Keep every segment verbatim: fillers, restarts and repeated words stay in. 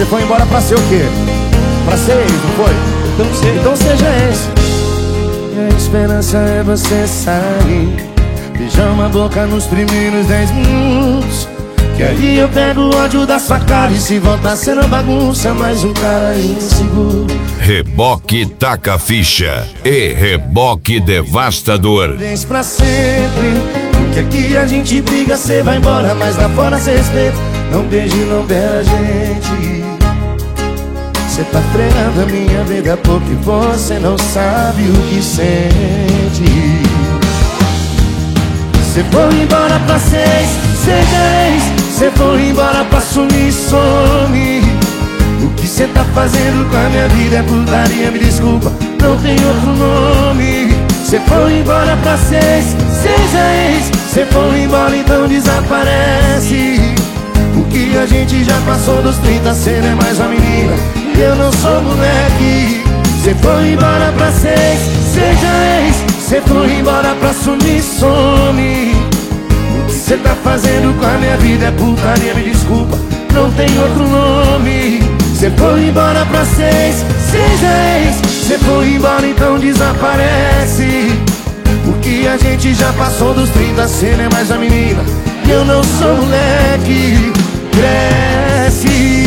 Você foi embora pra ser o quê? Pra ser ex, não foi? Então, você... então seja ex. E a esperança é você sair, beijar uma boca nos primeiros dez minutos, que aí eu pego o ódio da sua cara. E se voltar sendo bagunça, mais um cara inseguro. Reboque taca ficha e reboque devastador. Vens pra sempre, porque aqui a gente briga, cê vai embora, mas lá fora cê respeita. Não beije, não beira a gente. Cê tá freando a minha vida porque você não sabe o que sente. Cê foi embora pra seis, seja ex. Cê foi embora pra sumir, some. O que cê tá fazendo com a minha vida é putaria, me desculpa, não tem outro nome. Cê foi embora pra seis, seja ex. Cê foi embora, então desaparece. O que a gente já passou dos trinta, cê não é mais uma menina e eu não sou moleque. Cê foi embora pra seis, seja ex. Cê foi embora pra sumir, some. O que cê tá fazendo com a minha vida é putaria, me desculpa, não tem outro nome. Cê foi embora pra seis, seja ex. Cê foi embora, então desaparece. O que a gente já passou dos trinta, cê não é mais a menina e eu não sou moleque. Cresce.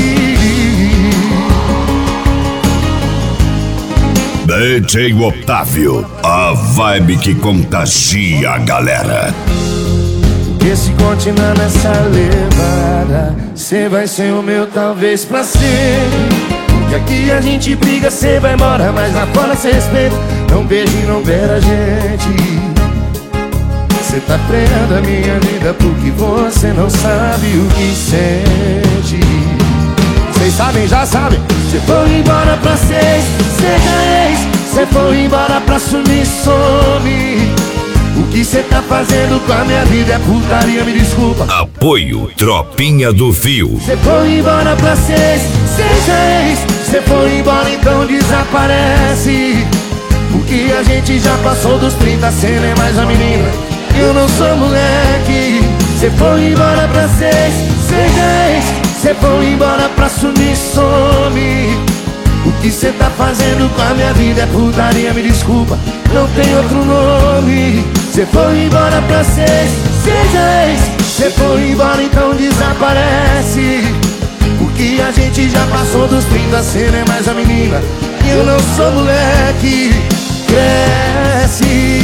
D J Otávio, a vibe que contagia a galera. Porque se continuar nessa levada, cê vai ser o meu talvez pra sempre. Porque aqui a gente briga, cê vai embora, mas lá fora cê respeita. Não beije, não beira a gente. Cê tá freando a minha vida porque você não sabe o que sente. Cês sabem, já sabem. Cê foi embora pra seis, seja ex. Cê foi embora pra sumir, some. O que cê tá fazendo com a minha vida é putaria, me desculpa. Apoio Tropinha do Fio. Cê foi embora pra seis, seja ex. Cê foi embora, então desaparece. O que a gente já passou dos trinta, cê não é mais a menina, eu não sou moleque. Cê foi embora pra seis, seja ex. Cê foi embora pra sumir, some. O que cê tá fazendo com a minha vida é putaria, me desculpa, não tem outro nome. Cê foi embora pra seis, seja ex. Cê foi embora, então desaparece. O que a gente já passou dos trinta, cê não é mais a menina e eu não sou moleque. Cresce.